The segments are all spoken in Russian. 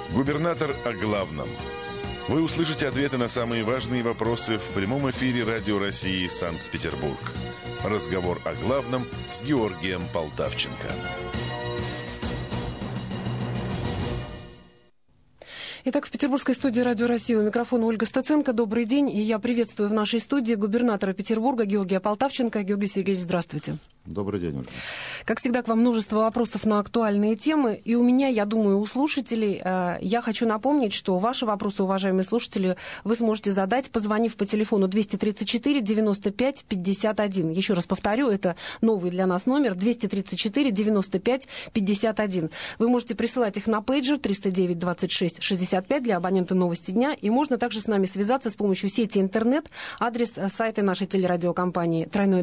Губернатор о главном. Вы услышите ответы на самые важные вопросы в прямом эфире Радио России Санкт-Петербург. Разговор о главном с Георгием Полтавченко. Итак, в петербургской студии Радио России у микрофона Ольга Стаценко. Добрый день. И я приветствую в нашей студии губернатора Петербурга Георгия Полтавченко. Георгий Сергеевич, здравствуйте. Добрый день, Ольга. Как всегда, к вам множество вопросов на актуальные темы. И у меня, я думаю, у слушателей, я хочу напомнить, что ваши вопросы, уважаемые слушатели, вы сможете задать, позвонив по телефону 234 95 51. Еще раз повторю, это новый для нас номер 234 95 51. Вы можете присылать их на пейджер 309 26 65 для абонента «Новости дня». И можно также с нами связаться с помощью сети интернет. Адрес сайта нашей телерадиокомпании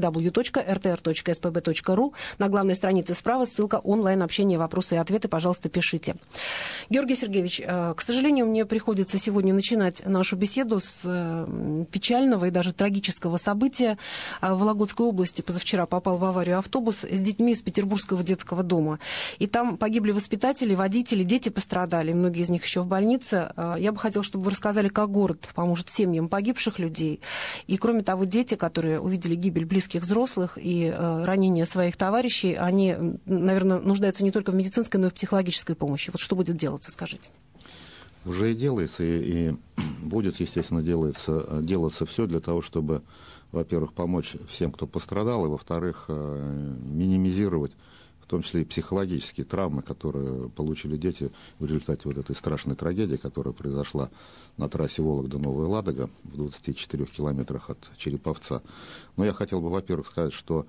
www.rtr.spb.ru. На главной странице справа ссылка онлайн-общение, вопросы и ответы. Пожалуйста, пишите. Георгий Сергеевич, к сожалению, мне приходится сегодня начинать нашу беседу с печального и даже трагического события. В Вологодской области позавчера попал в аварию автобус с детьми из Петербургского детского дома. И там погибли воспитатели, водители, дети пострадали. Многие из них еще в больнице. Я бы хотела, чтобы вы рассказали, как город поможет семьям погибших людей. И, кроме того, дети, которые увидели гибель близких взрослых и ранения своих товарищей, они, наверное, нуждаются не только в медицинской, но и в психологической помощи. Вот что будет делаться, скажите? Уже и делается, и будет, естественно, делаться все для того, чтобы, во-первых, помочь всем, кто пострадал, и, во-вторых, минимизировать, в том числе и психологические травмы, которые получили дети в результате вот этой страшной трагедии, которая произошла на трассе Вологда-Новая Ладога в 24 километрах от Череповца. Но я хотел бы, во-первых, сказать, что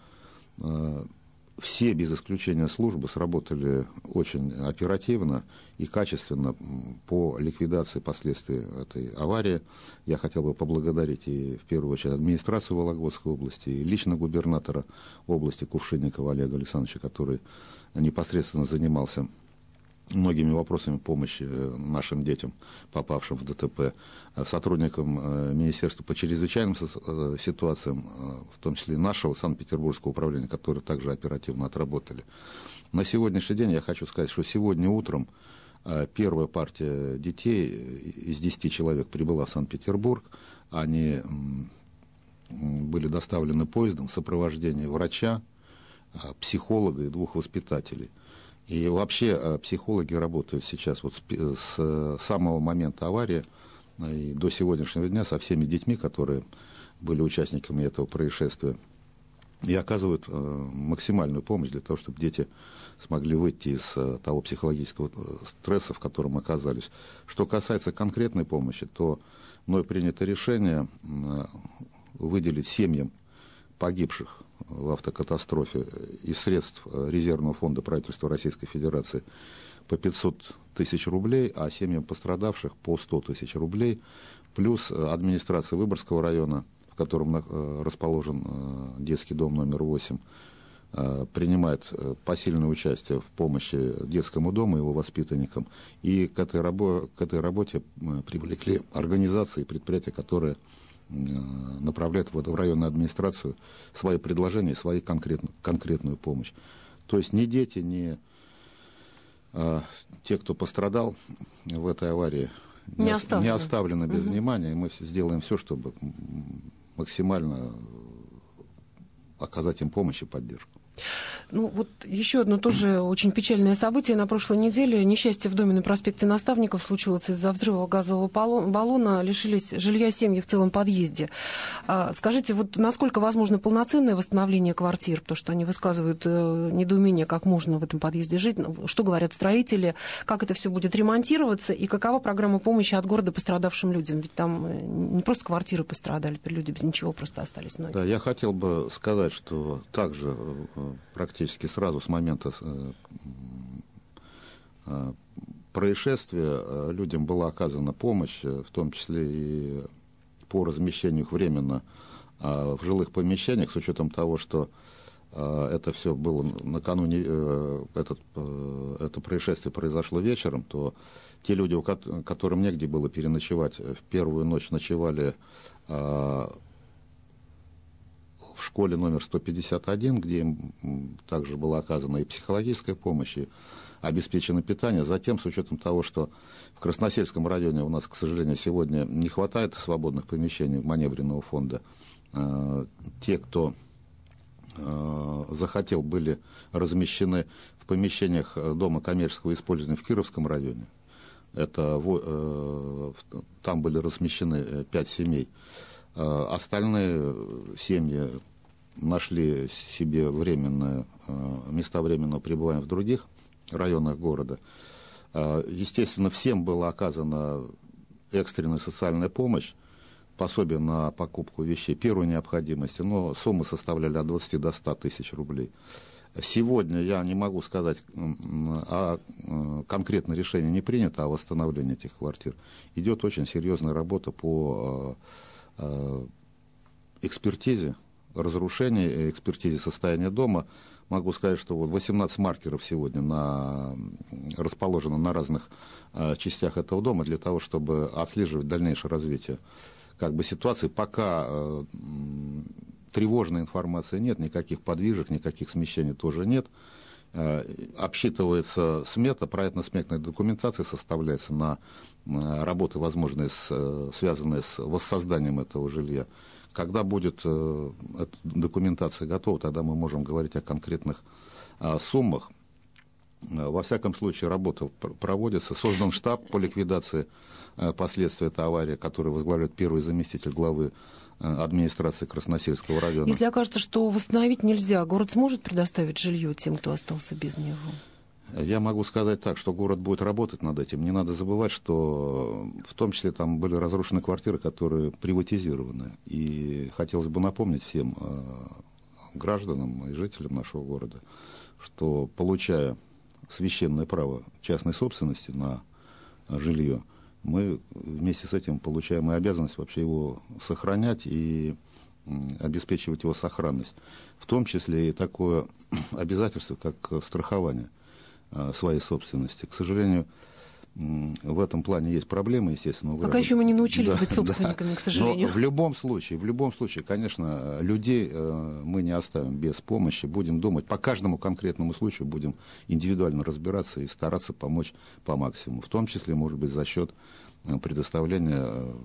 все, без исключения службы, сработали очень оперативно и качественно по ликвидации последствий этой аварии. Я хотел бы поблагодарить и, в первую очередь, администрацию Вологодской области, и лично губернатора области Кувшинникова Олега Александровича, который непосредственно занимался многими вопросами помощи нашим детям, попавшим в ДТП, сотрудникам Министерства по чрезвычайным ситуациям, в том числе нашего Санкт-Петербургского управления, которые также оперативно отработали. На сегодняшний день я хочу сказать, что сегодня утром первая партия детей из 10 человек прибыла в Санкт-Петербург. Они были доставлены поездом в сопровождении врача, психолога и 2 воспитателей. И вообще психологи работают сейчас вот с самого момента аварии и до сегодняшнего дня со всеми детьми, которые были участниками этого происшествия, и оказывают максимальную помощь для того, чтобы дети смогли выйти из того психологического стресса, в котором оказались. Что касается конкретной помощи, то мной принято решение выделить семьям погибших в автокатастрофе из средств резервного фонда правительства Российской Федерации по 500 тысяч рублей, а семьям пострадавших по 100 тысяч рублей, плюс администрация Выборгского района, в котором расположен детский дом номер 8, принимает посильное участие в помощи детскому дому и его воспитанникам. И к этой работе привлекли организации и предприятия, которые направляют в районную администрацию свои предложения, свою конкретную помощь. То есть ни дети, ни те, кто пострадал в этой аварии, не оставлены без внимания. И мы сделаем все, чтобы максимально оказать им помощь и поддержку. Ну, вот еще одно тоже очень печальное событие. На прошлой неделе несчастье в доме на проспекте Наставников случилось из-за взрыва газового баллона. Лишились жилья семьи в целом подъезде. Скажите, вот насколько возможно полноценное восстановление квартир? Потому что они высказывают недоумение, как можно в этом подъезде жить. Что говорят строители? Как это все будет ремонтироваться? И какова программа помощи от города пострадавшим людям? Ведь там не просто квартиры пострадали, теперь люди без ничего просто остались многие. Да, я хотел бы сказать, что также практически сразу с момента происшествия людям была оказана помощь, в том числе и по размещению их временно в жилых помещениях, с учетом того, что это все было накануне, это происшествие произошло вечером, то те люди, которым негде было переночевать, в первую ночь ночевали в школе номер 151, где им также была оказана и психологическая помощь, и обеспечено питание. Затем, с учетом того, что в Красносельском районе у нас, к сожалению, сегодня не хватает свободных помещений маневренного фонда, те, кто захотел, были размещены в помещениях Дома коммерческого использования в Кировском районе. Там были размещены 5 семей. Остальные семьи нашли себе места временного пребывания в других районах города. Естественно, всем была оказана экстренная социальная помощь, пособие на покупку вещей первой необходимости, но суммы составляли от 20 до 100 тысяч рублей. Сегодня я не могу сказать, конкретное решение не принято о восстановлении этих квартир. Идет очень серьезная работа по экспертизе разрушений, экспертизе состояния дома. Могу сказать, что 18 маркеров сегодня расположено на разных частях этого дома для того, чтобы отслеживать дальнейшее развитие ситуации. Пока тревожной информации нет, никаких подвижек, никаких смещений тоже нет. Обсчитывается смета, проектно-сметная документация составляется на работы, возможные, связанные с воссозданием этого жилья. Когда будет эта документация готова, тогда мы можем говорить о конкретных суммах. Во всяком случае, работа проводится. Создан штаб по ликвидации последствий этой аварии, который возглавляет первый заместитель главы администрации Красносельского района. Если окажется, что восстановить нельзя, город сможет предоставить жилье тем, кто остался без него? Я могу сказать так, что город будет работать над этим. Не надо забывать, что в том числе там были разрушены квартиры, которые приватизированы. И хотелось бы напомнить всем гражданам и жителям нашего города, что, получая священное право частной собственности на жилье, мы вместе с этим получаем и обязанность вообще его сохранять и обеспечивать его сохранность. В том числе и такое обязательство, как страхование своей собственности. К сожалению, в этом плане есть проблемы, естественно. Пока еще мы не научились быть собственниками, к сожалению. Но в любом случае, конечно, людей мы не оставим без помощи, будем думать, по каждому конкретному случаю будем индивидуально разбираться и стараться помочь по максимуму, в том числе, может быть, за счет предоставления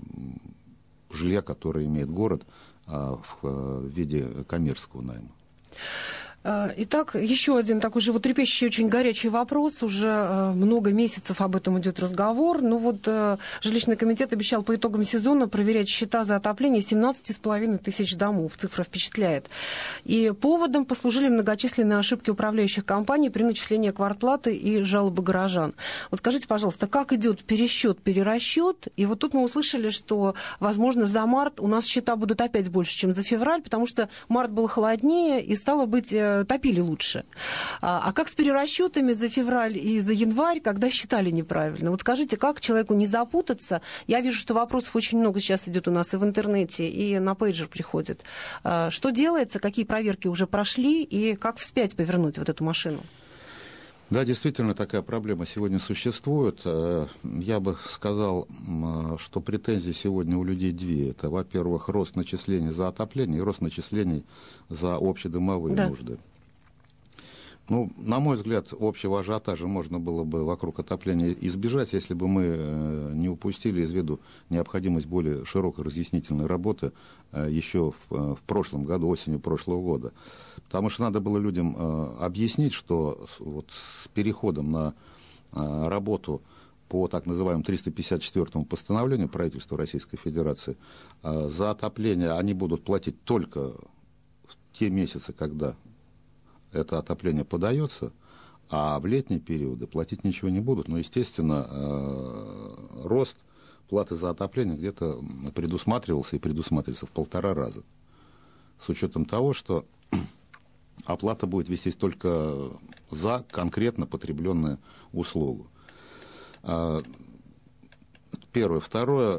жилья, которое имеет город в виде коммерческого найма. Итак, еще один такой животрепещущий, очень горячий вопрос. Уже много месяцев об этом идет разговор. Жилищный комитет обещал по итогам сезона проверять счета за отопление 17,5 тысяч домов. Цифра впечатляет. И поводом послужили многочисленные ошибки управляющих компаний при начислении квартплаты и жалобы горожан. Скажите, пожалуйста, как идет пересчет, перерасчет? И тут мы услышали, что, возможно, за март у нас счета будут опять больше, чем за февраль, потому что март был холоднее и, стало быть, топили лучше. А как с перерасчетами за февраль и за январь, когда считали неправильно? Скажите, как человеку не запутаться? Я вижу, что вопросов очень много сейчас идет у нас и в интернете, и на пейджер приходит. Что делается, какие проверки уже прошли, и как вспять повернуть эту машину? Да, действительно, такая проблема сегодня существует. Я бы сказал, что претензии сегодня у людей две. Это, во-первых, рост начислений за отопление и рост начислений за общедомовые нужды. На мой взгляд, общего ажиотажа можно было бы вокруг отопления избежать, если бы мы не упустили из виду необходимость более широкой разъяснительной работы еще в прошлом году, осенью прошлого года. Потому что надо было людям объяснить, что с переходом на работу по так называемому 354-му постановлению правительства Российской Федерации за отопление они будут платить только в те месяцы, когда это отопление подается, а в летние периоды платить ничего не будут. Но, естественно, рост платы за отопление где-то предусматривался и предусматривается в 1,5 раза. С учетом того, что оплата будет вестись только за конкретно потребленную услугу. Первое. Второе.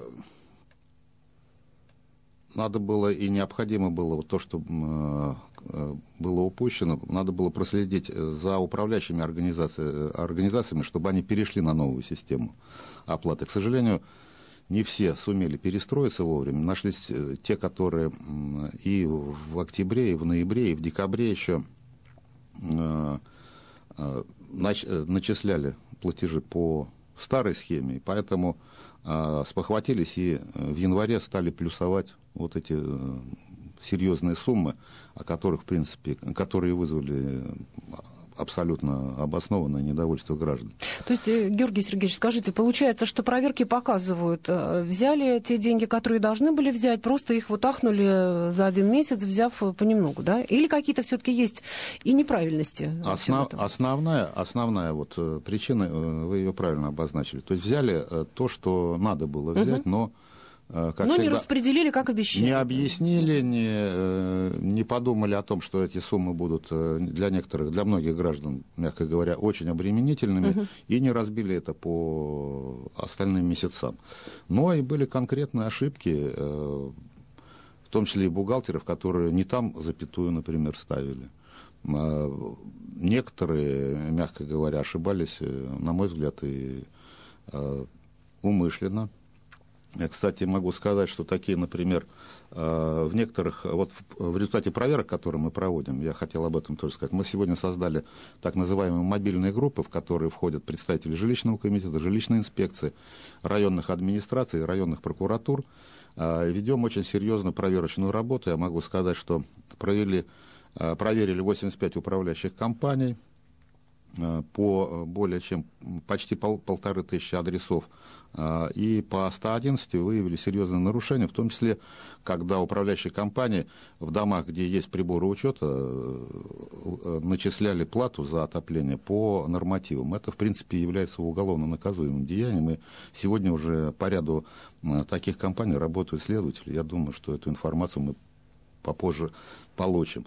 Надо было и необходимо было то, что было упущено, надо было проследить за управляющими организациями, чтобы они перешли на новую систему оплаты. К сожалению, не все сумели перестроиться вовремя. Нашлись те, которые и в октябре, и в ноябре, и в декабре еще начисляли платежи по старой схеме, и поэтому спохватились и в январе стали плюсовать вот эти серьезные суммы, о которых, в принципе, которые вызвали абсолютно обоснованное недовольство граждан. То есть, Георгий Сергеевич, скажите, получается, что проверки показывают, взяли те деньги, которые должны были взять, просто их вот ахнули за 1 месяц, взяв понемногу, да? Или какие-то все-таки есть и неправильности? Основная вот причина, вы ее правильно обозначили. То есть взяли то, что надо было взять, но не распределили, как обещали. Не объяснили, не подумали о том, что эти суммы будут для некоторых, для многих граждан, мягко говоря, очень обременительными, и не разбили это по остальным месяцам. Но и были конкретные ошибки, в том числе и бухгалтеров, которые не там запятую, например, ставили. Некоторые, мягко говоря, ошибались, на мой взгляд, и умышленно. Я, кстати, могу сказать, что такие, например, в некоторых, вот в результате проверок, которые мы проводим, я хотел об этом тоже сказать, мы сегодня создали так называемые мобильные группы, в которые входят представители жилищного комитета, жилищной инспекции, районных администраций, районных прокуратур. Ведем очень серьезную проверочную работу. Я могу сказать, что проверили 85 управляющих компаний, по более чем почти 1500 адресов, и по 111 выявили серьезные нарушения, в том числе, когда управляющие компании в домах, где есть приборы учета, начисляли плату за отопление по нормативам. Это, в принципе, является уголовно наказуемым деянием, и сегодня уже по ряду таких компаний работают следователи. Я думаю, что эту информацию мы попозже получим.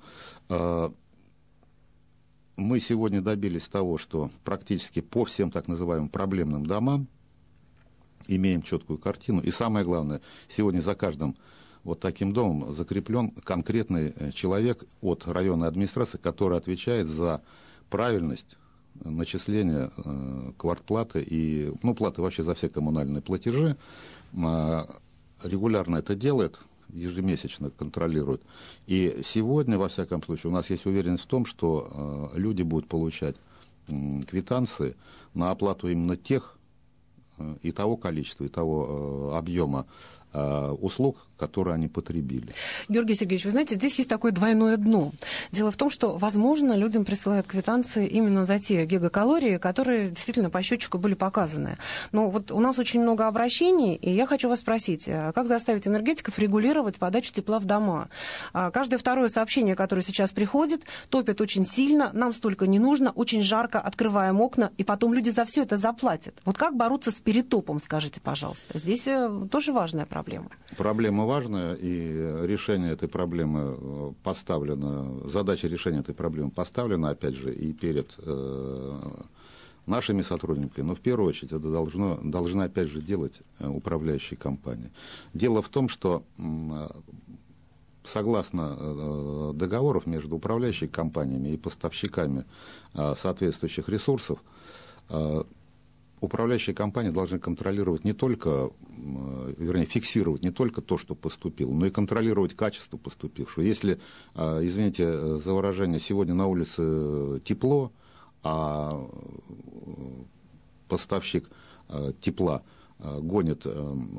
Мы сегодня добились того, что практически по всем так называемым проблемным домам имеем четкую картину. И самое главное, сегодня за каждым вот таким домом закреплен конкретный человек от районной администрации, который отвечает за правильность начисления квартплаты и платы вообще за все коммунальные платежи. Регулярно это делает, ежемесячно контролируют. И сегодня, во всяком случае, у нас есть уверенность в том, что люди будут получать квитанции на оплату именно тех и того количества, и того объема услуг, которые они потребили. Георгий Сергеевич, вы знаете, здесь есть такое двойное дно. Дело в том, что, возможно, людям присылают квитанции именно за те гигакалории, которые действительно по счетчику были показаны. Но вот у нас очень много обращений, и я хочу вас спросить, как заставить энергетиков регулировать подачу тепла в дома? Каждое второе сообщение, которое сейчас приходит, топит очень сильно, нам столько не нужно, очень жарко, открываем окна, и потом люди за все это заплатят. Вот как бороться с перетопом, скажите, пожалуйста? Здесь тоже важная проблема. Проблема важная, и решение этой проблемы поставлено, задача решения этой проблемы поставлена, опять же, и перед нашими сотрудниками, но в первую очередь это должны опять же делать управляющие компании. Дело в том, что согласно договоров между управляющими компаниями и поставщиками соответствующих ресурсов, управляющие компании должны контролировать не только, фиксировать не только то, что поступило, но и контролировать качество поступившего. Если, извините за выражение, сегодня на улице тепло, а поставщик тепла гонит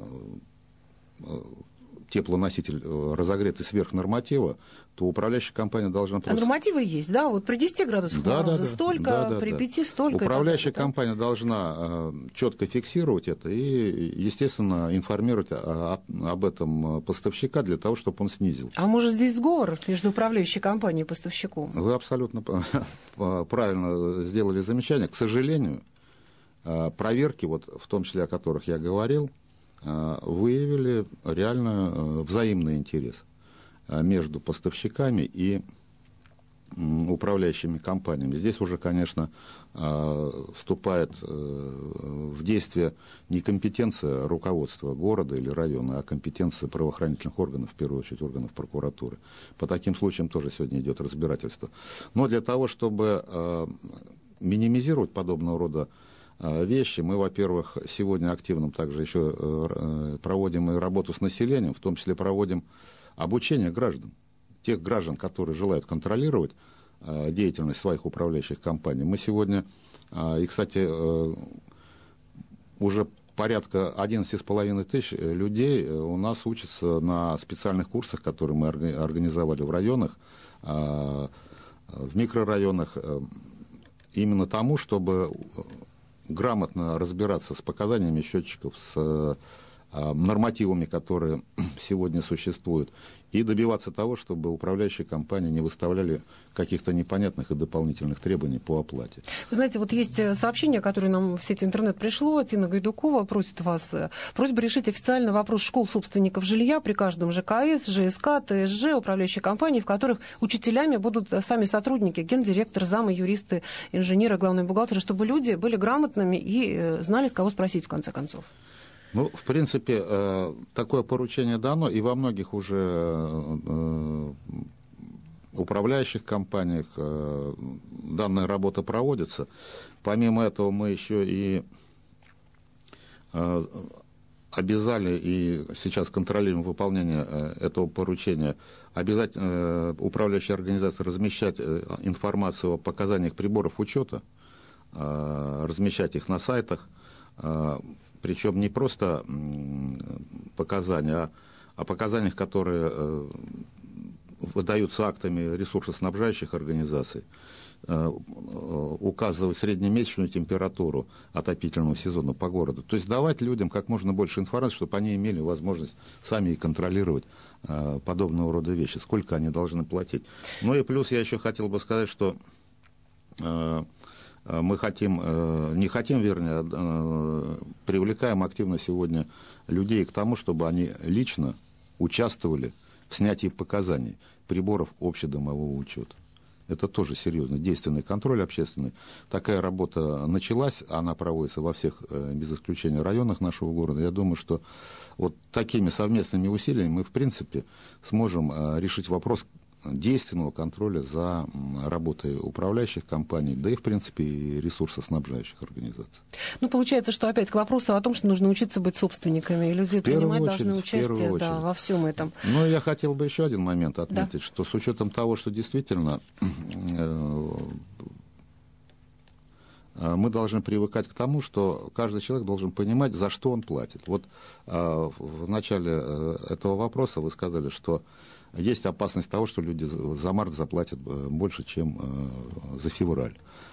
теплоноситель разогретый сверх норматива, то управляющая компания должна просто... А нормативы есть, да? Вот при 10 градусах мороза столько, при 5 столько. Управляющая компания должна четко фиксировать это и, естественно, информировать об этом поставщика для того, чтобы он снизил. А может, здесь сговор между управляющей компанией и поставщиком? Вы абсолютно правильно сделали замечание. К сожалению, проверки, вот, в том числе о которых я говорил, выявили реально взаимный интерес между поставщиками и управляющими компаниями. Здесь уже, конечно, вступает в действие не компетенция руководства города или района, а компетенция правоохранительных органов, в первую очередь органов прокуратуры. По таким случаям тоже сегодня идет разбирательство. Но для того, чтобы минимизировать подобного рода вещи, мы, во-первых, сегодня активно также еще проводим и работу с населением, в том числе проводим обучение граждан, тех граждан, которые желают контролировать деятельность своих управляющих компаний. Мы сегодня, и, кстати, уже порядка 11,5 тысяч людей у нас учатся на специальных курсах, которые мы организовали в районах, в микрорайонах, именно тому, чтобы грамотно разбираться с показаниями счетчиков, с нормативами, которые сегодня существуют, и добиваться того, чтобы управляющие компании не выставляли каких-то непонятных и дополнительных требований по оплате. Вы знаете, вот есть сообщение, которое нам в сеть интернет пришло. Тина Гайдукова просит вас, просьба решить официально вопрос школ собственников жилья при каждом ЖКС, ЖСК, ТСЖ, управляющие компании, в которых учителями будут сами сотрудники, гендиректор, замы, юристы, инженеры, главные бухгалтеры, чтобы люди были грамотными и знали, с кого спросить в конце концов. Ну, в принципе, такое поручение дано, и во многих уже управляющих компаниях данная работа проводится. Помимо этого, мы еще и обязали, и сейчас контролируем выполнение этого поручения, обязать управляющие организации размещать информацию о показаниях приборов учета, размещать их на сайтах, причем не просто показания, а показания, которые выдаются актами ресурсоснабжающих организаций, указывать среднемесячную температуру отопительного сезона по городу. То есть давать людям как можно больше информации, чтобы они имели возможность сами и контролировать подобного рода вещи, сколько они должны платить. Ну и плюс я еще хотел бы сказать, что мы привлекаем активно сегодня людей к тому, чтобы они лично участвовали в снятии показаний приборов общедомового учета. Это тоже серьезный, действенный контроль общественный. Такая работа началась, она проводится во всех, без исключения, районах нашего города. Я думаю, что вот такими совместными усилиями мы, в принципе, сможем решить вопрос действенного контроля за работой управляющих компаний, да и, в принципе, и ресурсоснабжающих организаций. Ну, получается, что опять к вопросу о том, что нужно учиться быть собственниками, и люди принимать должны участие во всем этом. Ну, я хотел бы еще один момент отметить, что с учетом того, что действительно мы должны привыкать к тому, что каждый человек должен понимать, за что он платит. Вот в начале этого вопроса вы сказали, что есть опасность того, что люди за март заплатят больше, чем за февраль.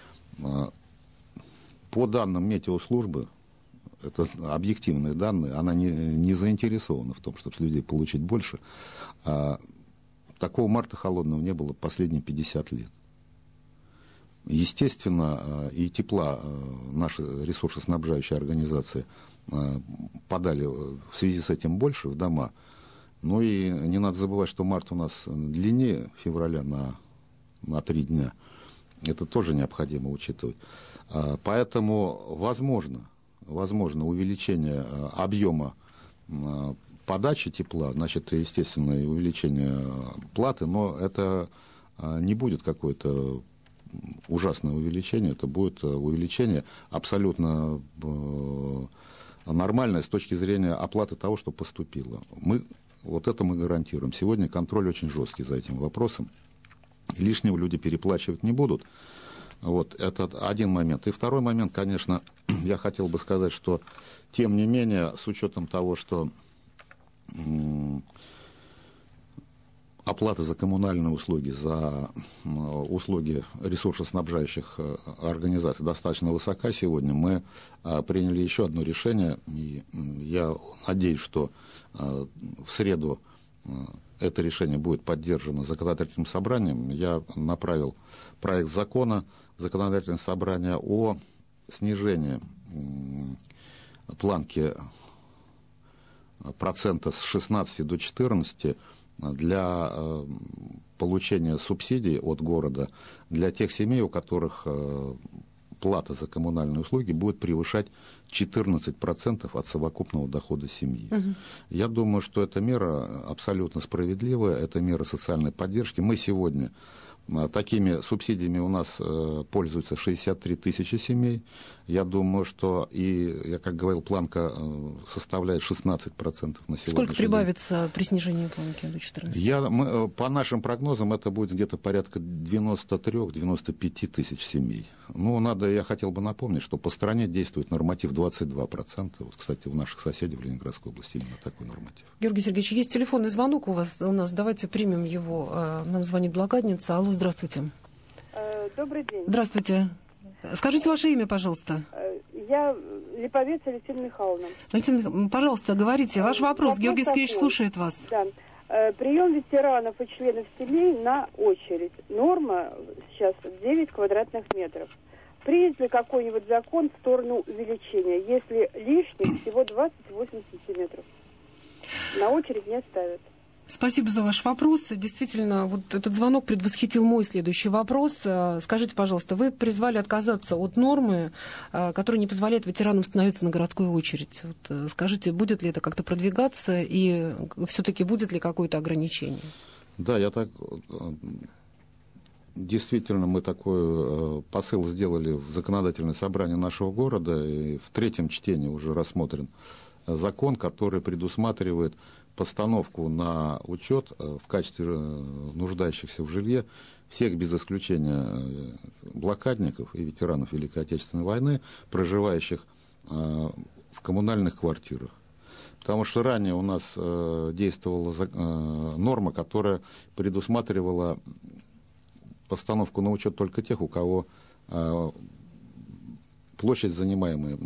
По данным метеослужбы, это объективные данные, она не заинтересована в том, чтобы с людей получить больше. Такого марта холодного не было последние 50 лет. Естественно, и тепла наши ресурсоснабжающие организации подали в связи с этим больше в дома. Ну и не надо забывать, что март у нас длиннее февраля на 3 дня. Это тоже необходимо учитывать. Поэтому возможно увеличение объема подачи тепла, значит, естественно, и увеличение платы, но это не будет какое-то ужасное увеличение, это будет увеличение абсолютно нормальное с точки зрения оплаты того, что поступило. Вот это мы гарантируем. Сегодня контроль очень жесткий за этим вопросом. Лишнего люди переплачивать не будут. Вот, это один момент. И второй момент, конечно, я хотел бы сказать, что, тем не менее, с учетом того, что оплата за коммунальные услуги, за услуги ресурсоснабжающих организаций достаточно высока сегодня, мы приняли еще одно решение, и я надеюсь, что в среду это решение будет поддержано законодательным собранием. Я направил проект закона в законодательное собрание о снижении планки процента с 16 до 14 для получения субсидий от города для тех семей, у которых плата за коммунальные услуги будет превышать 14% от совокупного дохода семьи. Я думаю, что эта мера абсолютно справедливая, это мера социальной поддержки. Мы сегодня Такими субсидиями у нас пользуются 63 тысячи семей. Я думаю, что, я как говорил, планка составляет 16% на сегодняшний Сколько день. прибавится при снижении планки до 14? По нашим прогнозам, это будет где-то порядка 93-95 тысяч семей. Я хотел бы напомнить, что по стране действует норматив 22%. Вот, кстати, у наших соседей в Ленинградской области именно такой норматив. Георгий Сергеевич, есть телефонный звонок у нас. Давайте примем его. Нам звонит Благодница. Алло, здравствуйте. Добрый день. Здравствуйте. Скажите ваше имя, пожалуйста. Я Липовец Алевтина Михайловна. Алевтина, пожалуйста, говорите. Ваш вопрос. Георгий Сергеевич слушает вас. Да. Прием ветеранов и членов семей на очередь. Норма сейчас 9 квадратных метров. Принят ли какой-нибудь закон в сторону увеличения, если лишних всего 28 сантиметров? На очередь не ставят. Спасибо за ваш вопрос. Действительно, вот этот звонок предвосхитил мой следующий вопрос. Скажите, пожалуйста, вы призвали отказаться от нормы, которая не позволяет ветеранам становиться на городскую очередь. Вот скажите, будет ли это как-то продвигаться и все-таки будет ли какое-то ограничение? Да, действительно, мы такой посыл сделали в законодательное собрание нашего города, и в третьем чтении уже рассмотрен закон, который предусматривает постановку на учет в качестве нуждающихся в жилье всех без исключения блокадников и ветеранов Великой Отечественной войны, проживающих в коммунальных квартирах. Потому что ранее у нас действовала норма, которая предусматривала постановку на учет только тех, у кого площадь занимаемая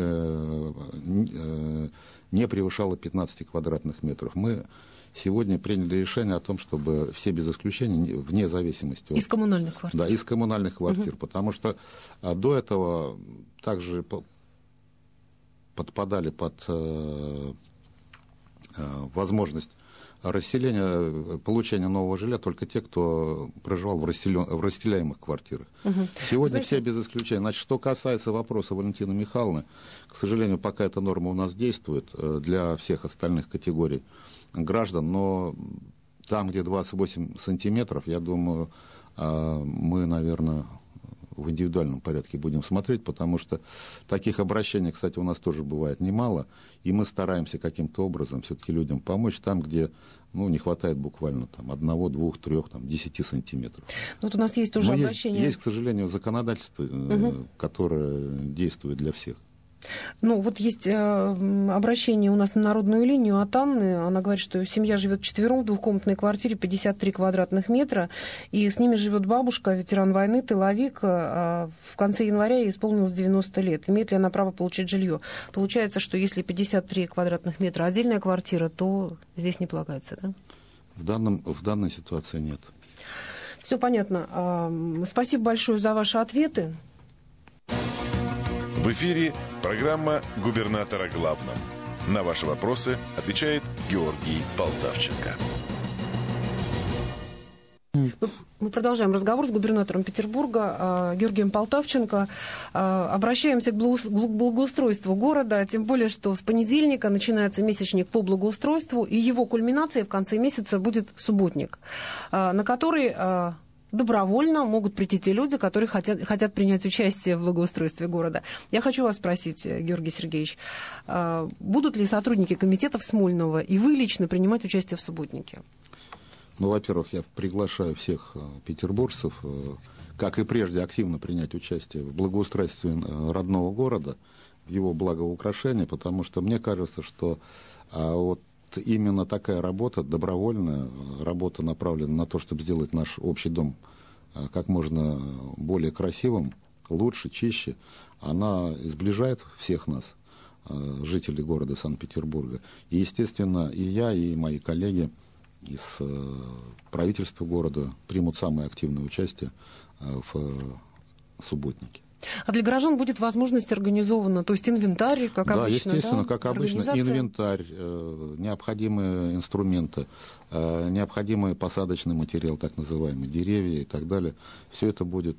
не превышала 15 квадратных метров. Мы сегодня приняли решение о том, чтобы все без исключения, вне зависимости от... Из коммунальных квартир. Да, из коммунальных квартир, потому что до этого также подпадали под возможность расселения, получения нового жилья только те, кто проживал в расселяемых квартирах. Сегодня все без исключения. Значит, что касается вопроса Валентины Михайловны, к сожалению, пока эта норма у нас действует для всех остальных категорий граждан, но там, где 28 сантиметров, я думаю, мы, наверное, в индивидуальном порядке будем смотреть, потому что таких обращений, кстати, у нас тоже бывает немало, и мы стараемся каким-то образом все-таки людям помочь там, где не хватает буквально 1, 2, 3, 10 сантиметров. Вот у нас есть тоже обращение. Есть, к сожалению, законодательство, которое действует для всех. Есть обращение у нас на народную линию от Анны. Она говорит, что семья живет вчетвером в двухкомнатной квартире, 53 квадратных метра, и с ними живет бабушка, ветеран войны, тыловик. В конце января ей исполнилось 90 лет. Имеет ли она право получить жилье? Получается, что если 53 квадратных метра отдельная квартира, то здесь не полагается, да? В данной ситуации нет. Все понятно. Спасибо большое за ваши ответы. В эфире программа «Губернатор о главном». На ваши вопросы отвечает Георгий Полтавченко. Мы продолжаем разговор с губернатором Петербурга Георгием Полтавченко. Обращаемся к благоустройству города, тем более, что с понедельника начинается месячник по благоустройству, и его кульминацией в конце месяца будет субботник, на который добровольно могут прийти те люди, которые хотят принять участие в благоустройстве города. Я хочу вас спросить, Георгий Сергеевич, будут ли сотрудники комитетов Смольного и вы лично принимать участие в субботнике? Во-первых, я приглашаю всех петербуржцев, как и прежде, активно принять участие в благоустройстве родного города, в его благоукрашении, потому что мне кажется, что именно такая работа, добровольная работа, направлена на то, чтобы сделать наш общий дом как можно более красивым, лучше, чище, она сближает всех нас, жителей города Санкт-Петербурга. И, естественно, и я, и мои коллеги из правительства города примут самое активное участие в субботнике. А для горожан будет возможность организована, то есть инвентарь, как обычно, да? Естественно, как обычно, инвентарь, необходимые инструменты, необходимый посадочный материал, так называемый, деревья и так далее. Все это будет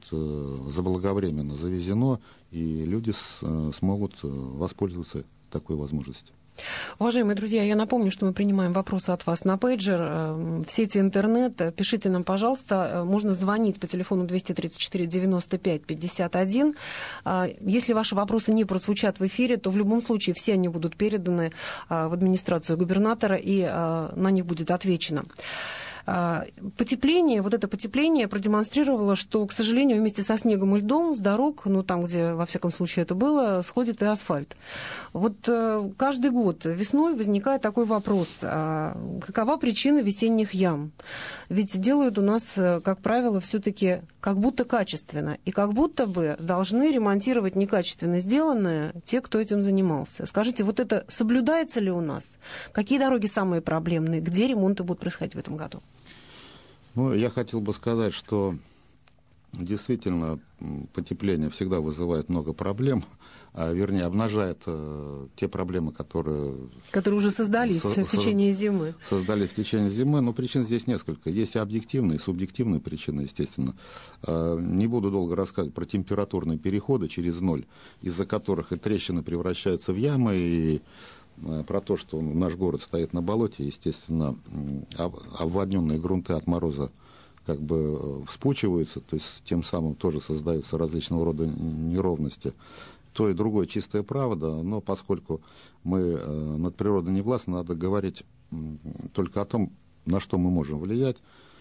заблаговременно завезено, и люди смогут воспользоваться такой возможностью. Уважаемые друзья, я напомню, что мы принимаем вопросы от вас на пейджер, в сети интернет. Пишите нам, пожалуйста. Можно звонить по телефону 234 95 51. Если ваши вопросы не прозвучат в эфире, то в любом случае все они будут переданы в администрацию губернатора, и на них будет отвечено. Потепление, вот это потепление продемонстрировало, что, к сожалению, вместе со снегом и льдом с дорог, ну, там, где, во всяком случае, это было, сходит и асфальт. Вот каждый год весной возникает такой вопрос, какова причина весенних ям? Ведь делают у нас, как правило, все-таки как будто качественно, и как будто бы должны ремонтировать некачественно сделанное те, кто этим занимался. Скажите, вот это соблюдается ли у нас? Какие дороги самые проблемные? Где ремонты будут происходить в этом году? Ну, я хотел бы сказать, что действительно потепление всегда вызывает много проблем, вернее, обнажает те проблемы, которые уже создались в течение зимы. Создались в течение зимы, но причин здесь несколько. Есть и объективные, и субъективные причины, естественно. Не буду долго рассказывать про температурные переходы через ноль, из-за которых и трещины превращаются в ямы, и про то, что наш город стоит на болоте, естественно, обводненные грунты от мороза как бы вспучиваются, то есть тем самым тоже создаются различного рода неровности. То и другое чистая правда, но поскольку мы над природой не властны, надо говорить только о том, на что мы можем влиять.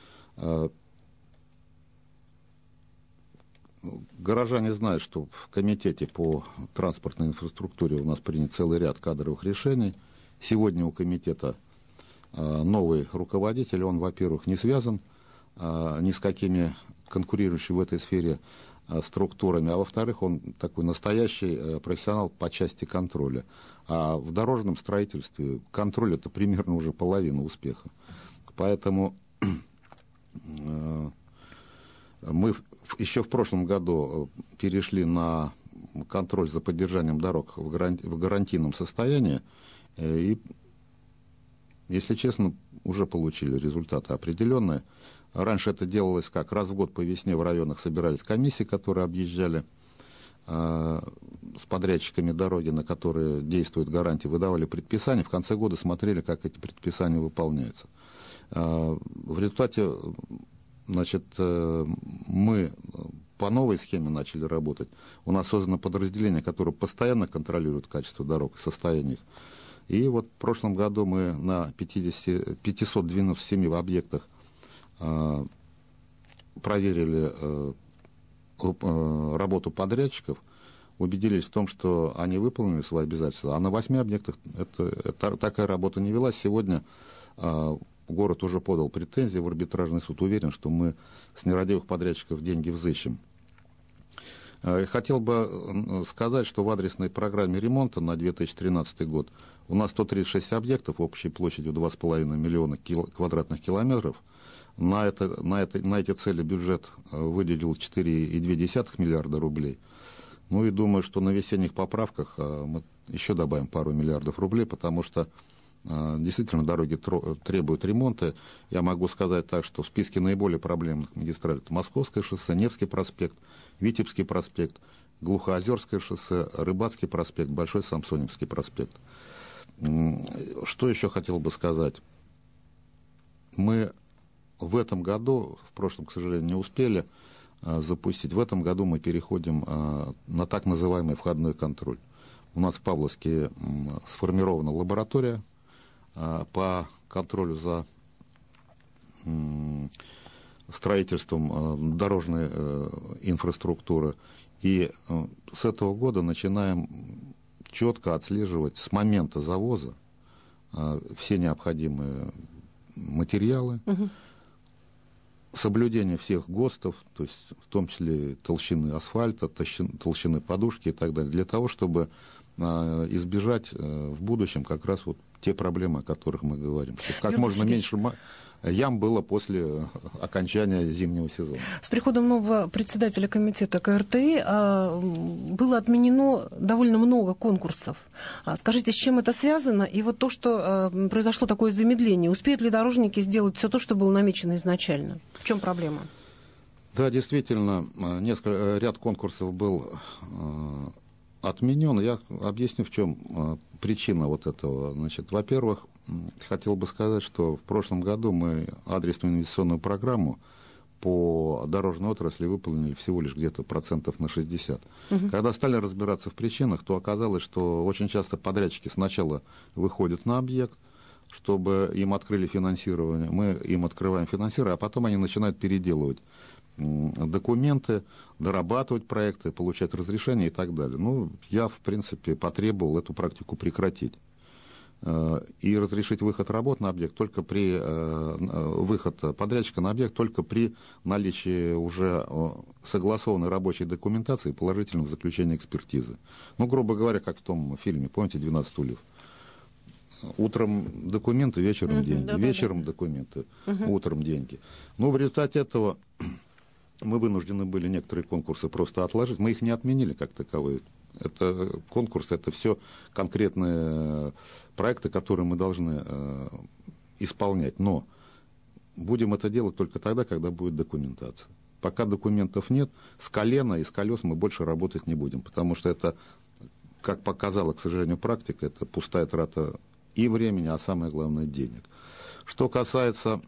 Горожане знают, что в комитете по транспортной инфраструктуре у нас принят целый ряд кадровых решений. Сегодня у комитета новый руководитель, он, во-первых, не связан ни с какими конкурирующими в этой сфере структурами, а во-вторых, он такой настоящий профессионал по части контроля. А в дорожном строительстве контроль — это примерно уже половина успеха. Поэтому мы еще в прошлом году перешли на контроль за поддержанием дорог в гарантийном состоянии, и, если честно, уже получили результаты определенные. Раньше это делалось как? Раз в год по весне в районах собирались комиссии, которые объезжали с подрядчиками дороги, на которые действует гарантия, выдавали предписания, в конце года смотрели, как эти предписания выполняются. В результате, значит, мы по новой схеме начали работать. У нас создано подразделение, которое постоянно контролирует качество дорог и состояние их. И вот в прошлом году мы на 597 объектах проверили работу подрядчиков, убедились в том, что они выполнили свои обязательства, а на 8 объектах такая работа не велась. Сегодня город уже подал претензии в арбитражный суд, уверен, что мы с нерадивых подрядчиков деньги взыщем. Хотел бы сказать, что в адресной программе ремонта на 2013 год у нас 136 объектов общей площадью 2,5 миллиона квадратных километров. На эти цели бюджет выделил 4,2 миллиарда рублей. Ну и думаю, что на весенних поправках мы еще добавим пару миллиардов рублей, потому что действительно дороги требуют ремонта. Я могу сказать так, что в списке наиболее проблемных магистралей это Московское шоссе, Невский проспект, Витебский проспект, Глухоозерское шоссе, Рыбацкий проспект, Большой Самсоневский проспект. Что еще хотел бы сказать? Мы в этом году, в прошлом, к сожалению, не успели запустить. В этом году мы переходим на так называемый входной контроль. У нас в Павловске сформирована лаборатория по контролю за строительством дорожной инфраструктуры. И с этого года начинаем четко отслеживать с момента завоза все необходимые материалы, соблюдение всех ГОСТов, то есть в том числе толщины асфальта, толщины подушки и так далее, для того, чтобы избежать в будущем как раз вот те проблемы, о которых мы говорим. Чтобы как можно меньше ям было после окончания зимнего сезона. С приходом нового председателя комитета КРТИ было отменено довольно много конкурсов. Скажите, с чем это связано? И вот то, что произошло такое замедление, успеют ли дорожники сделать все то, что было намечено изначально? В чем проблема? Да, действительно, ряд конкурсов был отменен. Я объясню, в чем причина вот этого. Значит, во-первых, хотел бы сказать, что в прошлом году мы адресную инвестиционную программу по дорожной отрасли выполнили всего лишь где-то 60%. Когда стали разбираться в причинах, то оказалось, что очень часто подрядчики сначала выходят на объект, чтобы им открыли финансирование, мы им открываем финансирование, а потом они начинают переделывать документы, дорабатывать проекты, получать разрешения и так далее. Ну, я, в принципе, потребовал эту практику прекратить и разрешить выход работ на объект только при выход подрядчика на объект только при наличии уже согласованной рабочей документации и положительных заключений экспертизы. Ну, грубо говоря, как в том фильме, помните, «12 стульев»? Утром документы, вечером деньги. Вечером документы, утром деньги. Ну, в результате этого мы вынуждены были некоторые конкурсы просто отложить. Мы их не отменили как таковые. Это конкурсы, это все конкретные проекты, которые мы должны исполнять. Но будем это делать только тогда, когда будет документация. Пока документов нет, с колена и с колес мы больше работать не будем. Потому что это, как показала, к сожалению, практика, это пустая трата и времени, а самое главное, денег. Что касается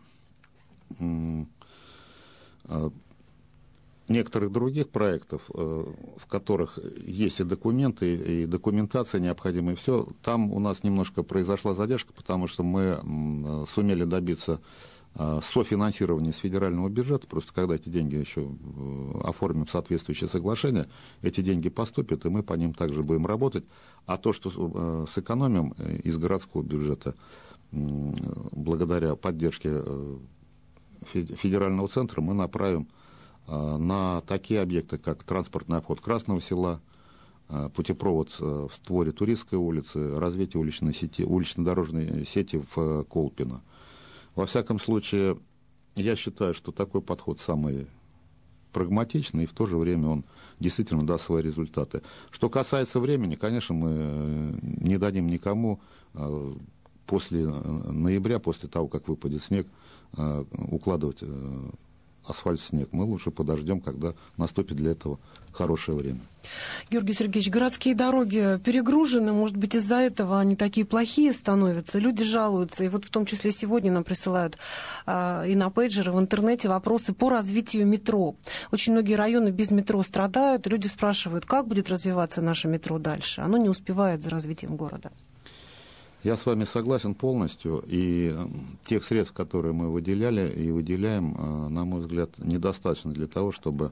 некоторых других проектов, в которых есть и документы, и документация необходимая, и все, там у нас немножко произошла задержка, потому что мы сумели добиться софинансирования с федерального бюджета, просто когда эти деньги еще оформим соответствующее соглашение, эти деньги поступят, и мы по ним также будем работать. А то, что сэкономим из городского бюджета, благодаря поддержке федерального центра, мы направим на такие объекты, как транспортный обход Красного Села, путепровод в створе Туристской улицы, развитие улично-дорожной сети в Колпино. Во всяком случае, я считаю, что такой подход самый прагматичный, и в то же время он действительно даст свои результаты. Что касается времени, конечно, мы не дадим никому после ноября, после того, как выпадет снег, укладывать асфальт в снег. Мы лучше подождем, когда наступит для этого хорошее время. Георгий Сергеевич, городские дороги перегружены, может быть, из-за этого они такие плохие становятся, люди жалуются, и вот в том числе сегодня нам присылают и на пейджеры, в интернете вопросы по развитию метро. Очень многие районы без метро страдают, и люди спрашивают, как будет развиваться наше метро дальше. Оно не успевает за развитием города. Я с вами согласен полностью, и тех средств, которые мы выделяли и выделяем, на мой взгляд, недостаточно для того, чтобы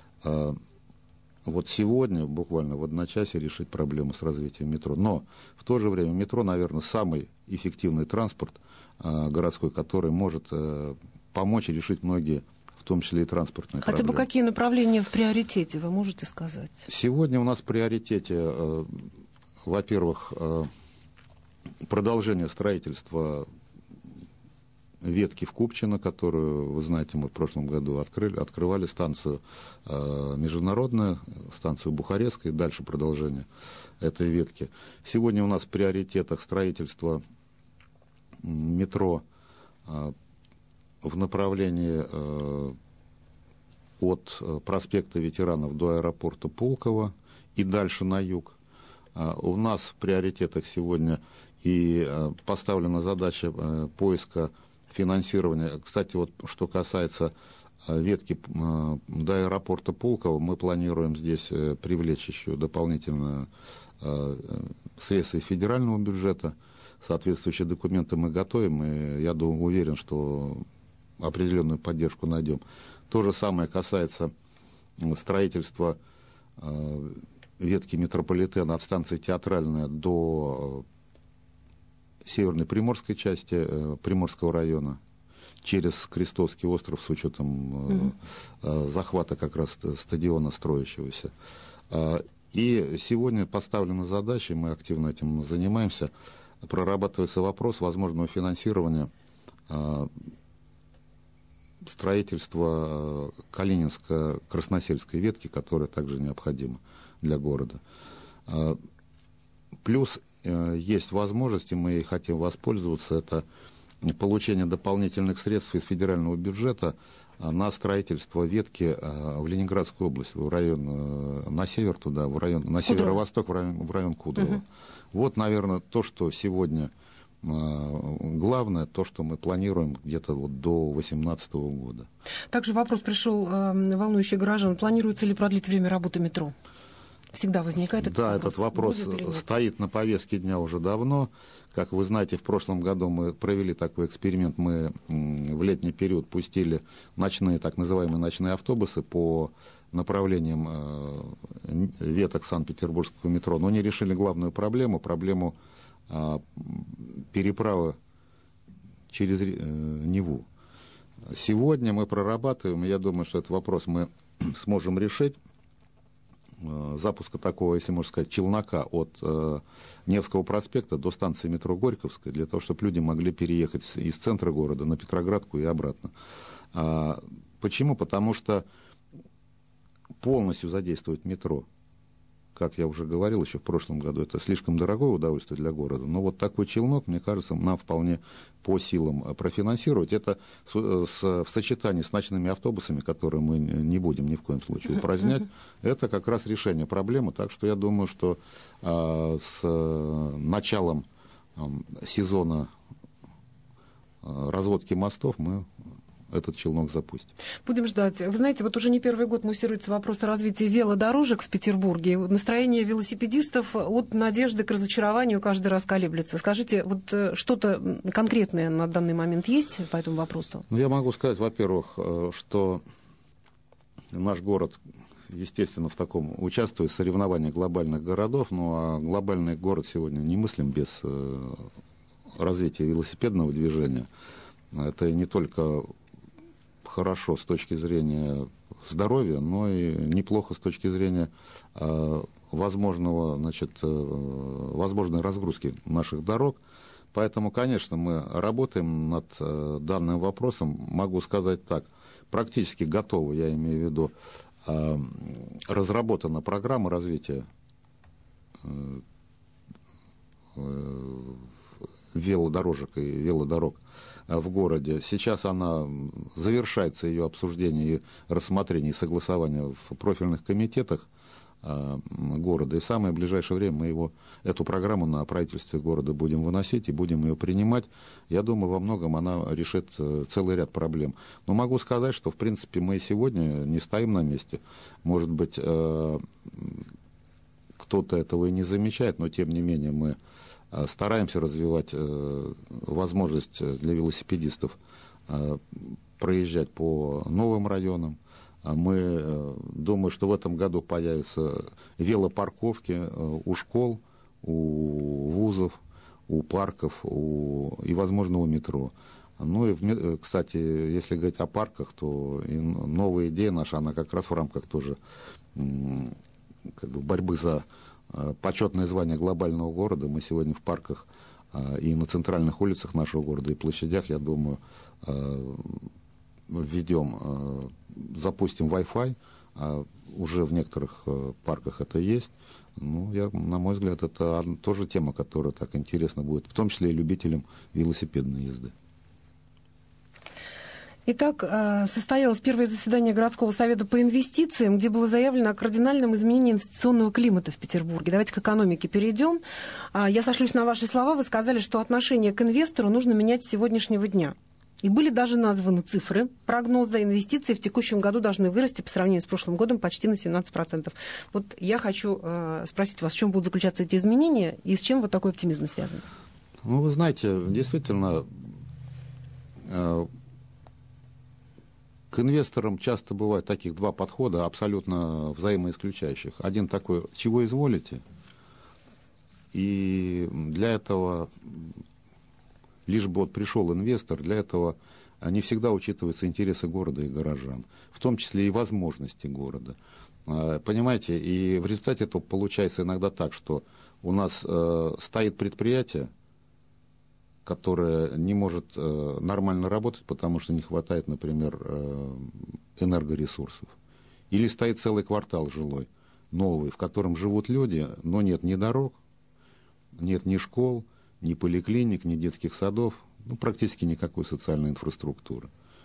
вот сегодня, буквально в одночасье, решить проблему с развитием метро. Но в то же время метро, наверное, самый эффективный транспорт городской, который может помочь решить многие, в том числе и транспортные проблемы. Хотя бы какие направления в приоритете, вы можете сказать? Сегодня у нас в приоритете, во-первых, продолжение строительства ветки в Купчино, которую, вы знаете, мы в прошлом году открывали станцию международную, станцию Бухарестская, и дальше продолжение этой ветки. Сегодня у нас в приоритетах строительство метро в направлении от проспекта Ветеранов до аэропорта Пулково и дальше на юг. У нас в приоритетах сегодня и поставлена задача поиска финансирования. Кстати, вот что касается ветки до аэропорта Пулково, мы планируем здесь привлечь еще дополнительно средства из федерального бюджета. Соответствующие документы мы готовим, и я уверен, что определенную поддержку найдем. То же самое касается строительства ветки метрополитена от станции Театральная до северной приморской части Приморского района, через Крестовский остров с учетом захвата как раз стадиона строящегося. И сегодня поставлена задача, мы активно этим занимаемся, прорабатывается вопрос возможного финансирования строительства Калининско-Красносельской ветки, которая также необходима для города. Плюс есть возможности, мы ей хотим воспользоваться, это получения дополнительных средств из федерального бюджета на строительство ветки в Ленинградскую область, в район, на север туда, в район, на северо-восток, в район Кудрово. Вот, наверное, то, что сегодня главное, то, что мы планируем где-то вот до 2018 года. Также вопрос пришел, волнующий горожан. Планируется ли продлить время работы метро? Всегда возникает этот вопрос. Да, этот вопрос стоит на повестке дня уже давно. Как вы знаете, в прошлом году мы провели такой эксперимент. Мы в летний период пустили ночные, так называемые ночные автобусы по направлениям веток Санкт-Петербургского метро. Но не решили главную проблему переправы через Неву. Сегодня мы прорабатываем, я думаю, что этот вопрос мы сможем решить, запуска такого, если можно сказать, челнока от Невского проспекта до станции метро Горьковская, для того, чтобы люди могли переехать из центра города на Петроградку и обратно. Почему? Потому что полностью задействовать метро, как я уже говорил еще в прошлом году, это слишком дорогое удовольствие для города. Но вот такой челнок, мне кажется, нам вполне по силам профинансировать. Это в сочетании с ночными автобусами, которые мы не будем ни в коем случае упразднять, это как раз решение проблемы. Так что я думаю, что с началом сезона разводки мостов мы этот челнок запустим. Будем ждать. Вы знаете, вот уже не первый год муссируется вопрос о развитии велодорожек в Петербурге. Настроение велосипедистов от надежды к разочарованию каждый раз колеблется. Скажите, вот что-то конкретное на данный момент есть по этому вопросу? Я могу сказать, во-первых, что наш город, естественно, в таком участвует в соревнованиях глобальных городов, а глобальный город сегодня немыслим без развития велосипедного движения. Это не только хорошо с точки зрения здоровья, но и неплохо с точки зрения возможной разгрузки наших дорог. Поэтому, конечно, мы работаем над данным вопросом. Могу сказать так, практически готова, я имею в виду, разработана программа развития велодорожек и велодорог в городе. Сейчас она завершается, ее обсуждение и рассмотрение и согласование в профильных комитетах города. И в самое ближайшее время мы эту программу на правительстве города будем выносить и будем ее принимать. Я думаю, во многом она решит целый ряд проблем. Но могу сказать, что в принципе мы и сегодня не стоим на месте. Может быть, кто-то этого и не замечает, но тем не менее мы стараемся развивать возможность для велосипедистов проезжать по новым районам. Мы думаем, что в этом году появятся велопарковки у школ, у вузов, у парков и, возможно, у метро. Ну и, кстати, если говорить о парках, то и новая идея наша, она как раз в рамках тоже борьбы за почетное звание глобального города. Мы сегодня в парках и на центральных улицах нашего города и площадях, я думаю, запустим Wi-Fi. Уже в некоторых парках это есть. Ну, на мой взгляд, это тоже тема, которая так интересна будет, в том числе и любителям велосипедной езды. Итак, состоялось первое заседание городского совета по инвестициям, где было заявлено о кардинальном изменении инвестиционного климата в Петербурге. Давайте к экономике перейдем. Я сошлюсь на ваши слова. Вы сказали, что отношение к инвестору нужно менять с сегодняшнего дня. И были даже названы цифры. Прогнозы инвестиций в текущем году должны вырасти по сравнению с прошлым годом почти на 17%. Вот я хочу спросить вас, в чем будут заключаться эти изменения и с чем вот такой оптимизм связан? Ну, вы знаете, действительно, к инвесторам часто бывают таких два подхода, абсолютно взаимоисключающих. Один такой, чего изволите, и для этого, лишь бы пришел инвестор, для этого не всегда учитываются интересы города и горожан, в том числе и возможности города. Понимаете, и в результате этого получается иногда так, что у нас стоит предприятие, которая не может нормально работать, потому что не хватает, например, энергоресурсов. Или стоит целый квартал жилой, новый, в котором живут люди, но нет ни дорог, нет ни школ, ни поликлиник, ни детских садов, практически никакой социальной инфраструктуры.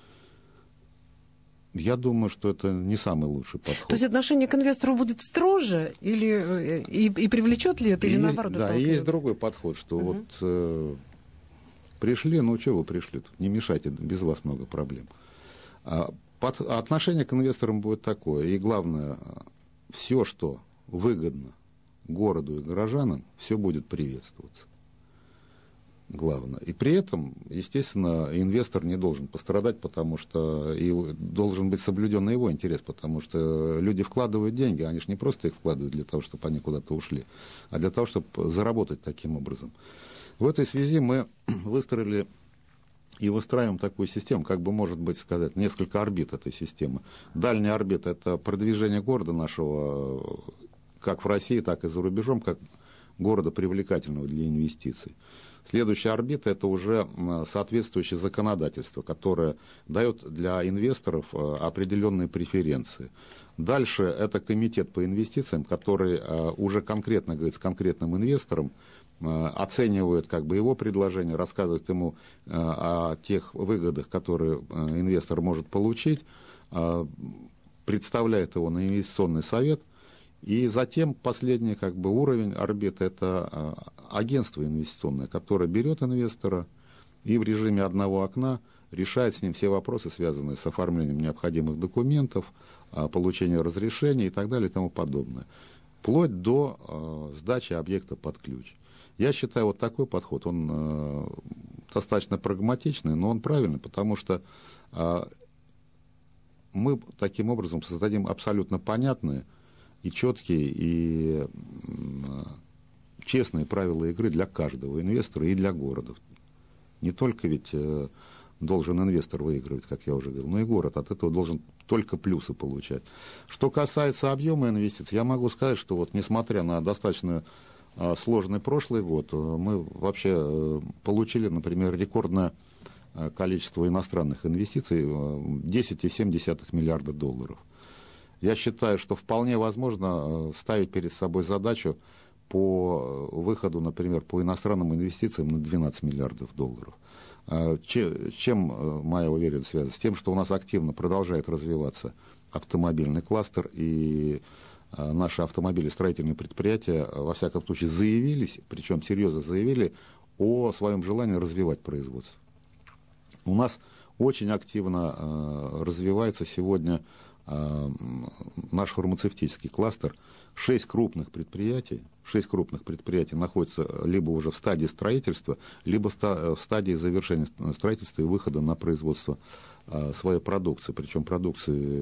Я думаю, что это не самый лучший подход. То есть отношение к инвестору будет строже или и привлечет ли это, или наоборот? Да, и есть другой подход, что пришли, что вы пришли тут, не мешайте, без вас много проблем. Отношение к инвесторам будет такое, и главное, все, что выгодно городу и горожанам, все будет приветствоваться. Главное. И при этом, естественно, инвестор не должен пострадать, потому что должен быть соблюден его интерес, потому что люди вкладывают деньги, они же не просто их вкладывают для того, чтобы они куда-то ушли, а для того, чтобы заработать таким образом. В этой связи мы выстроили и выстраиваем такую систему, как бы, может быть, сказать, несколько орбит этой системы. Дальняя орбита – это продвижение города нашего, как в России, так и за рубежом, как города привлекательного для инвестиций. Следующая орбита – это уже соответствующее законодательство, которое дает для инвесторов определенные преференции. Дальше это комитет по инвестициям, который уже конкретно говорит с конкретным инвестором, оценивает как бы его предложение, рассказывает ему о тех выгодах, которые инвестор может получить, представляет его на инвестиционный совет. И затем последний как бы уровень орбиты – это агентство инвестиционное, которое берет инвестора и в режиме одного окна решает с ним все вопросы, связанные с оформлением необходимых документов, получением разрешений и так далее и тому подобное, вплоть до сдачи объекта под ключ. Я считаю, вот такой подход, он достаточно прагматичный, но он правильный, потому что мы таким образом создадим абсолютно понятные и четкие, и честные правила игры для каждого инвестора и для города. Не только ведь должен инвестор выигрывать, как я уже говорил, но и город от этого должен только плюсы получать. Что касается объема инвестиций, я могу сказать, что вот несмотря на достаточно сложный прошлый год, мы вообще получили, например, рекордное количество иностранных инвестиций, 10,7 миллиарда долларов. Я считаю, что вполне возможно ставить перед собой задачу по выходу, например, по иностранным инвестициям на 12 миллиардов долларов. Чем моя уверенность связана? С тем, что у нас активно продолжает развиваться автомобильный кластер, и наши автомобилестроительные предприятия, во всяком случае, заявились, причем серьезно заявили, о своем желании развивать производство. У нас очень активно развивается сегодня наш фармацевтический кластер. 6 крупных предприятий находятся либо уже в стадии строительства, либо в стадии завершения строительства и выхода на производство своей продукции, причем продукции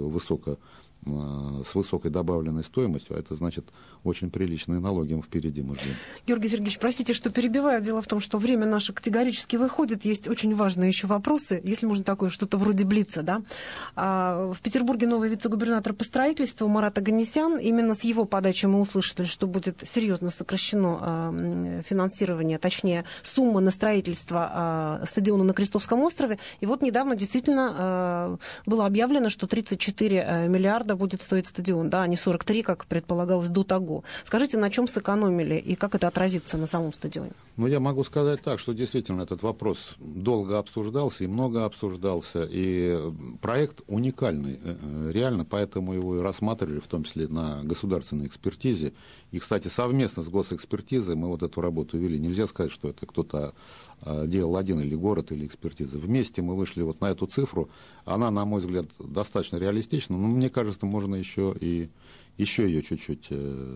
с высокой добавленной стоимостью, а это значит очень приличные налоги впереди мы ждем. Георгий Сергеевич, простите, что перебиваю. Дело в том, что время наше категорически выходит. Есть очень важные еще вопросы, если можно такое, что-то вроде блица, да. В Петербурге новый вице-губернатор по строительству Марат Оганесян. Именно с его подачи мы услышали, что будет серьезно сокращено финансирование, точнее, сумма на строительство стадиона на Крестовском острове. И вот недавно действительно было объявлено, что 34 миллиарда будет стоить стадион, да, а не 43, как предполагалось до того. Скажите, на чем сэкономили и как это отразится на самом стадионе? Ну, я могу сказать так, что действительно этот вопрос долго обсуждался и много обсуждался, и проект уникальный, реально, поэтому его и рассматривали, в том числе на государственной экспертизе. И, кстати, совместно с госэкспертизой мы вот эту работу вели. Нельзя сказать, что это кто-то делал один, или город, или экспертиза. Вместе мы вышли вот на эту цифру. Она, на мой взгляд, достаточно реалистична, но мне кажется, можно еще ее чуть-чуть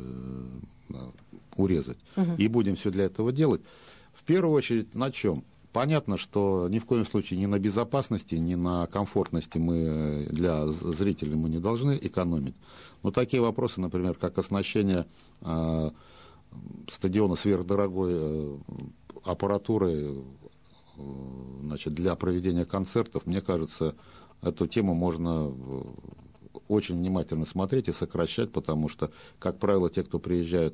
урезать. И будем все для этого делать. В первую очередь, на чем? Понятно, что ни в коем случае ни на безопасности, ни на комфортности мы для зрителей мы не должны экономить. Но такие вопросы, например, как оснащение стадиона сверхдорогой аппаратурой, значит, для проведения концертов, мне кажется, эту тему можно очень внимательно смотреть и сокращать, потому что, как правило, те, кто приезжают,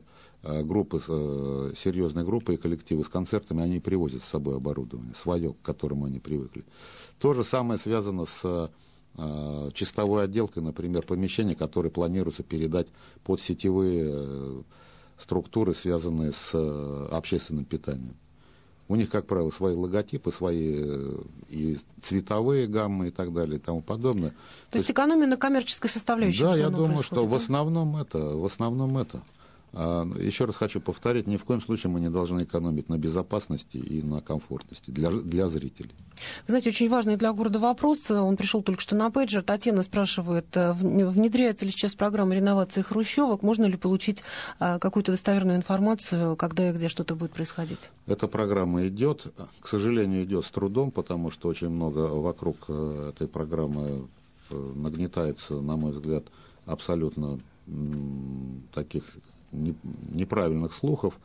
серьезные группы и коллективы с концертами, они привозят с собой оборудование свое, к которому они привыкли. То же самое связано с чистовой отделкой, например, помещений, которые планируется передать под сетевые структуры, связанные с общественным питанием. У них, как правило, свои логотипы, свои и цветовые гаммы и так далее и тому подобное. То есть экономия на коммерческой составляющей? Да, я думаю, происходит, что да? в основном это. Еще раз хочу повторить, ни в коем случае мы не должны экономить на безопасности и на комфортности для зрителей. Вы знаете, очень важный для города вопрос, он пришел только что на пейджер. Татьяна спрашивает, внедряется ли сейчас программа реновации хрущевок, можно ли получить какую-то достоверную информацию, когда и где что-то будет происходить? Эта программа идет, к сожалению, идет с трудом, потому что очень много вокруг этой программы нагнетается, на мой взгляд, абсолютно таких неправильных слухов.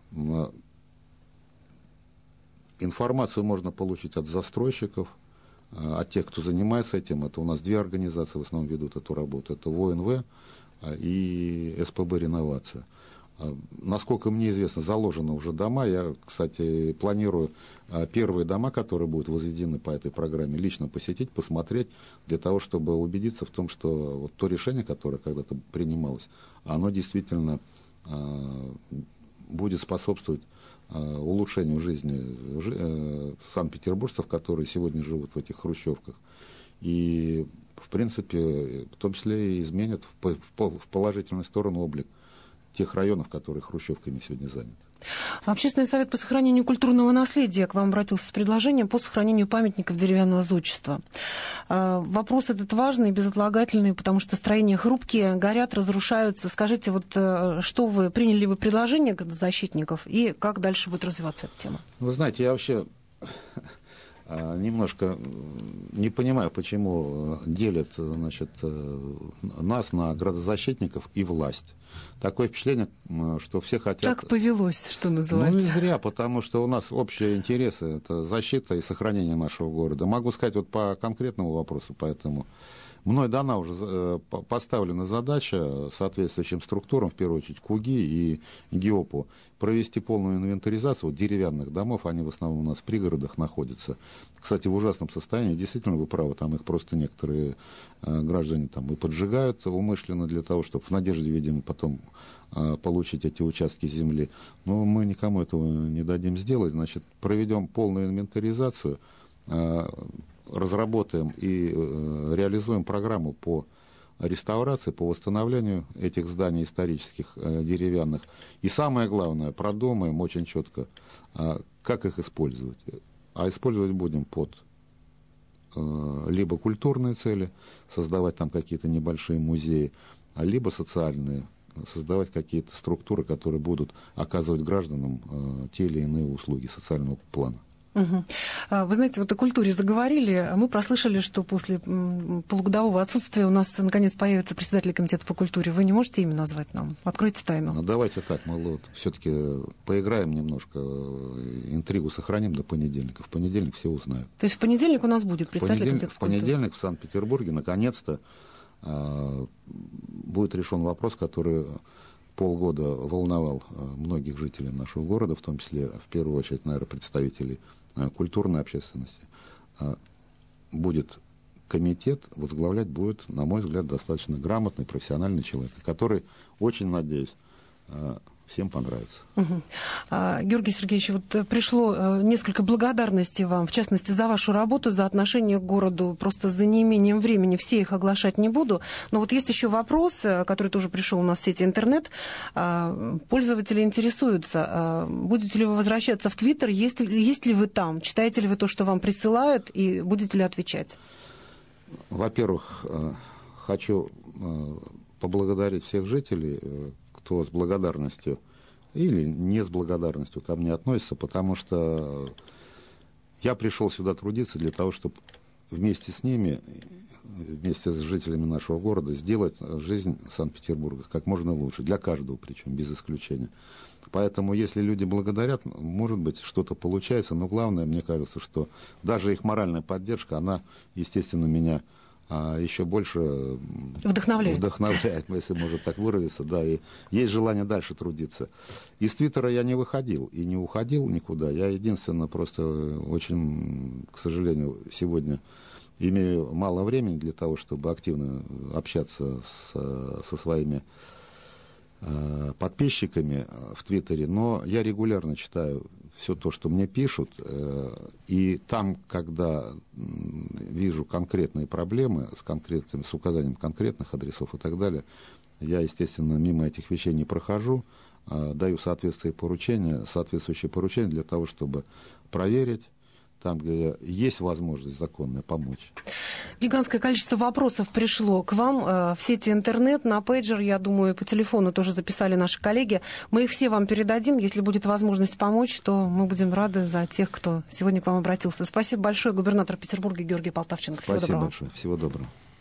Информацию можно получить от застройщиков, от тех, кто занимается этим. Это у нас две организации в основном ведут эту работу. Это ВОНВ и СПБ «Реновация». Насколько мне известно, заложены уже дома. Я, кстати, планирую первые дома, которые будут возведены по этой программе, лично посетить, посмотреть, для того, чтобы убедиться в том, что вот то решение, которое когда-то принималось, оно действительно будет способствовать улучшению жизни санкт-петербуржцев, которые сегодня живут в этих хрущевках. И, в принципе, в том числе и изменят в положительную сторону облик тех районов, которые хрущевками сегодня заняты. Общественный совет по сохранению культурного наследия к вам обратился с предложением по сохранению памятников деревянного зодчества. Вопрос этот важный, безотлагательный, потому что строения хрупкие, горят, разрушаются. Скажите, вот что вы, приняли вы предложение защитников и как дальше будет развиваться эта тема? Вы знаете, я вообще немножко не понимаю, почему делят, значит, нас на градозащитников и власть. Такое впечатление, что все хотят... Так повелось, что называется. Ну и зря, потому что у нас общие интересы, это защита и сохранение нашего города. Могу сказать вот по конкретному вопросу, поэтому мной дана уже поставлена задача соответствующим структурам, в первую очередь КУГИ и ГИОПу, провести полную инвентаризацию вот деревянных домов, они в основном у нас в пригородах находятся. Кстати, в ужасном состоянии, действительно, вы правы, там их просто некоторые граждане там и поджигают умышленно для того, чтобы в надежде, видимо, потом получить эти участки земли. Но мы никому этого не дадим сделать, значит, проведем полную инвентаризацию, разработаем и реализуем программу по реставрации, по восстановлению этих зданий исторических деревянных. И самое главное, продумаем очень четко, как их использовать. А использовать будем под либо культурные цели, создавать там какие-то небольшие музеи, либо социальные, создавать какие-то структуры, которые будут оказывать гражданам те или иные услуги социального плана. Угу. Вы знаете, вот о культуре заговорили. Мы прослышали, что после полугодового отсутствия у нас наконец появится председатель комитета по культуре. Вы не можете имя назвать нам? Откройте тайну. Ну, давайте так, мы вот все-таки поиграем немножко, интригу сохраним до понедельника. В понедельник все узнают. То есть в понедельник у нас будет председатель комитета по культуре? В понедельник в Санкт-Петербурге наконец-то будет решен вопрос, который полгода волновал многих жителей нашего города, в том числе, в первую очередь, наверное, представителей культурной общественности. Будет комитет, возглавлять будет, на мой взгляд, достаточно грамотный, профессиональный человек, который, очень надеюсь, всем понравится. Угу. Георгий Сергеевич, вот пришло несколько благодарностей вам, в частности, за вашу работу, за отношение к городу, просто за неимением времени, все их оглашать не буду. Но вот есть еще вопрос, который тоже пришел у нас в сети интернет. Пользователи интересуются, будете ли вы возвращаться в Твиттер, есть ли вы там, читаете ли вы то, что вам присылают, и будете ли отвечать? Во-первых, хочу поблагодарить всех жителей, кто с благодарностью или не с благодарностью ко мне относится, потому что я пришел сюда трудиться для того, чтобы вместе с ними, вместе с жителями нашего города, сделать жизнь Санкт-Петербурга как можно лучше, для каждого причем, без исключения. Поэтому, если люди благодарят, может быть, что-то получается, но главное, мне кажется, что даже их моральная поддержка, она, естественно, меня еще больше вдохновляет, если можно так выразиться, да, и есть желание дальше трудиться. Из Твиттера я не выходил и не уходил никуда. Я единственное, просто очень, к сожалению, сегодня имею мало времени для того, чтобы активно общаться со своими подписчиками в Твиттере, но я регулярно читаю все то, что мне пишут, и там, когда вижу конкретные проблемы с указанием конкретных адресов и так далее, я, естественно, мимо этих вещей не прохожу, даю соответствующие поручения для того, чтобы проверить, там, где есть возможность законная помочь. Гигантское количество вопросов пришло к вам в сети интернет, на пейджер, я думаю, по телефону тоже записали наши коллеги. Мы их все вам передадим. Если будет возможность помочь, то мы будем рады за тех, кто сегодня к вам обратился. Спасибо большое, губернатор Петербурга Георгий Полтавченко. Всего доброго. Спасибо большое. Всего доброго.